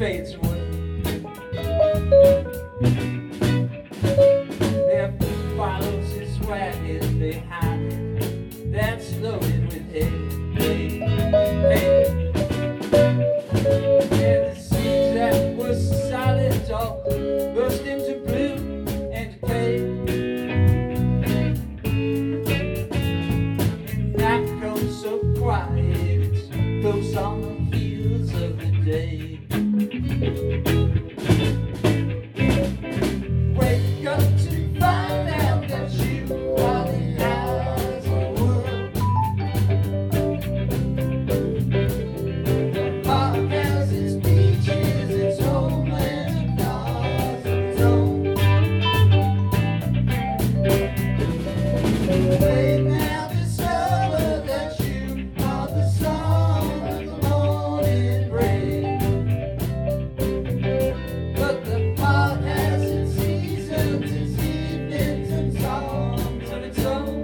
fades away. There follows his wagon behind it, that's loaded with hay. And the seeds that were solid all burst into bloom and decay. And night comes so quiet, it's close on the heels of the day. Wake up to find out that you are the eyes of the world. The heart has its beaches, its homeland, and cars of its own. They now discover that you are the song of the morning rain. But the heart has its seasons, its evenings, and songs of its own.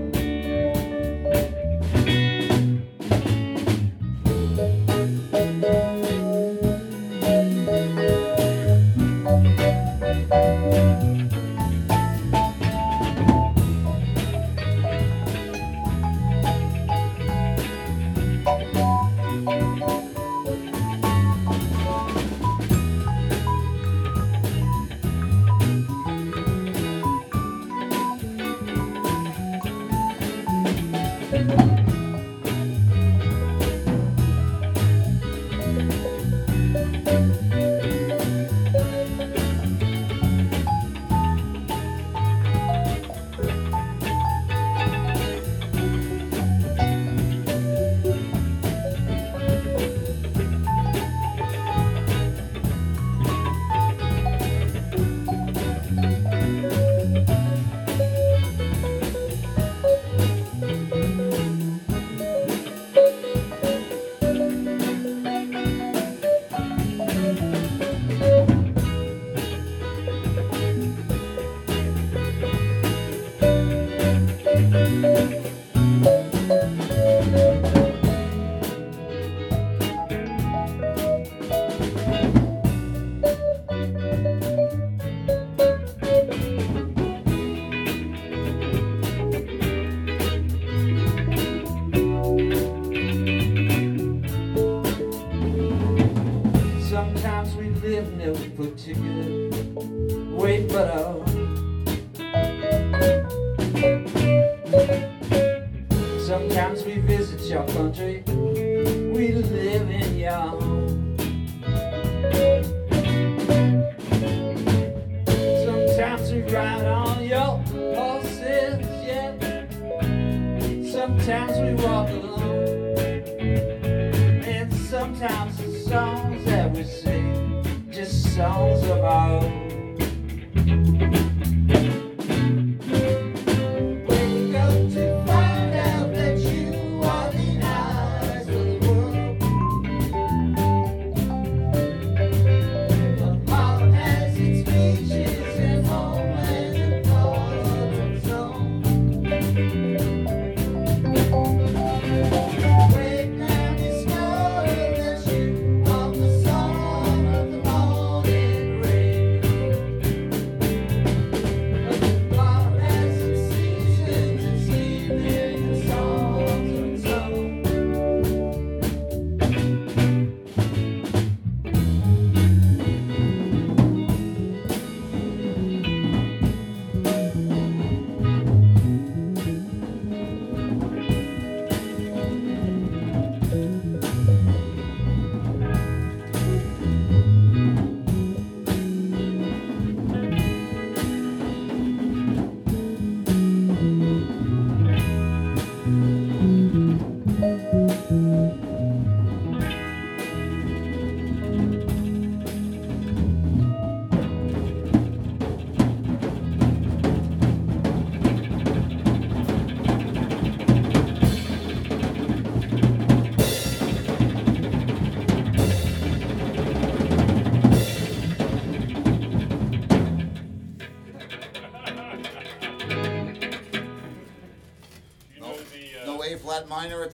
Sometimes we live no particular way, but sometimes we visit your country, we live in your home. Sometimes we ride on your horses, yeah. Sometimes we walk alone. And sometimes the songs that we sing, just songs of our own. Wake up to find out that you are the eyes of the world. The heart has its beaches and homeland and cars of its own. Wake now, discover that you are the song of the morning rain. The heart has its seasons, its evenings, and songs of its own. No A flat minor at